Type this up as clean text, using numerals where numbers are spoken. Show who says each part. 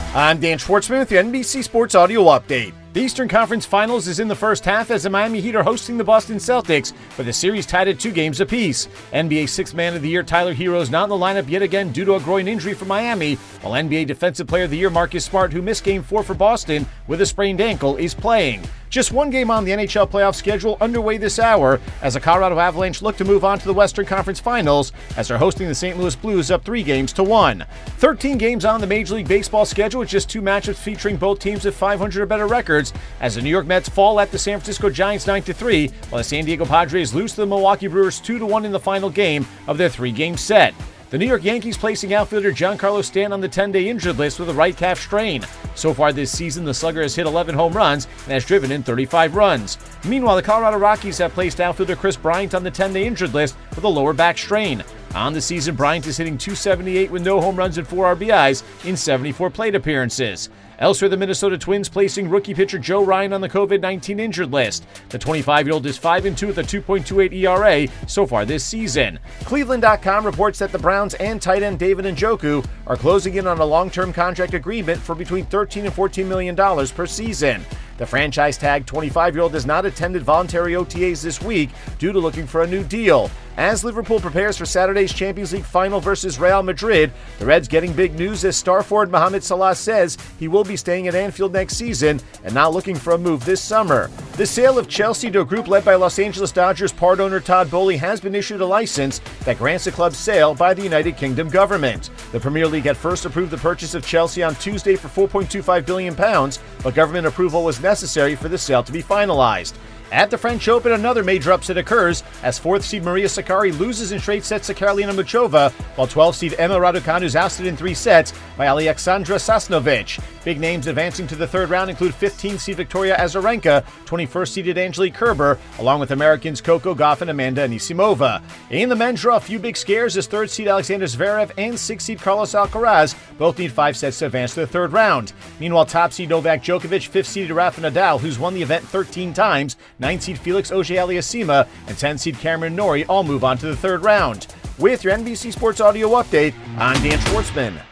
Speaker 1: I'm Dan Schwartzman with the NBC Sports Audio Update. The Eastern Conference Finals is in the first half as the Miami Heat are hosting the Boston Celtics, with the series tied at 2 games apiece. NBA Sixth Man of the Year Tyler Herro is not in the lineup yet again due to a groin injury for Miami, while NBA Defensive Player of the Year Marcus Smart, who missed Game 4 for Boston with a sprained ankle, is playing. Just one game on the NHL playoff schedule underway this hour as the Colorado Avalanche look to move on to the Western Conference Finals as they're hosting the St. Louis Blues up 3-1. 13 games on the Major League Baseball schedule with just 2 matchups featuring both teams with 500 or better records as the New York Mets fall at the San Francisco Giants 9-3, while the San Diego Padres lose to the Milwaukee Brewers 2-1 in the final game of their 3-game set. The New York Yankees placing outfielder Giancarlo Stanton on the 10-day injured list with a right calf strain. So far this season, the slugger has hit 11 home runs and has driven in 35 runs. Meanwhile, the Colorado Rockies have placed outfielder Chris Bryant on the 10-day injured list with a lower back strain. On the season, Bryant is hitting .278 with no home runs and 4 RBIs in 74 plate appearances. Elsewhere, the Minnesota Twins placing rookie pitcher Joe Ryan on the COVID-19 injured list. The 25-year-old is 5-2 with a 2.28 ERA so far this season. Cleveland.com reports that the Browns and tight end David Njoku are closing in on a long-term contract agreement for between $13 and $14 million per season. The franchise-tagged 25-year-old has not attended voluntary OTAs this week due to looking for a new deal. As Liverpool prepares for Saturday's Champions League final versus Real Madrid, the Reds getting big news as star forward Mohamed Salah says he will be staying at Anfield next season and not looking for a move this summer. The sale of Chelsea to a group led by Los Angeles Dodgers part owner Todd Boehly has been issued a license that grants the club's sale by the United Kingdom government. The Premier League had first approved the purchase of Chelsea on Tuesday for £4.25 billion, but government approval was necessary for the sale to be finalized. At the French Open, another major upset occurs as 4th seed Maria Sakkari loses in straight sets to Karolina Muchova, while 12th seed Emma Raducanu is ousted in 3 sets by Alexandra Sasnovich. Big names advancing to the third round include 15th seed Victoria Azarenka, 21st seeded Angelique Kerber, along with Americans Coco Gauff and Amanda Anisimova. In the men's draw, a few big scares as 3rd seed Alexander Zverev and 6th seed Carlos Alcaraz both need 5 sets to advance to the third round. Meanwhile, top seed Novak Djokovic, 5th seeded Rafa Nadal, who's won the event 13 times, 9th seed Felix Auger-Aliassime, and 10th seed Cameron Norrie all move on to the third round. With your NBC Sports Audio Update, I'm Dan Schwartzman.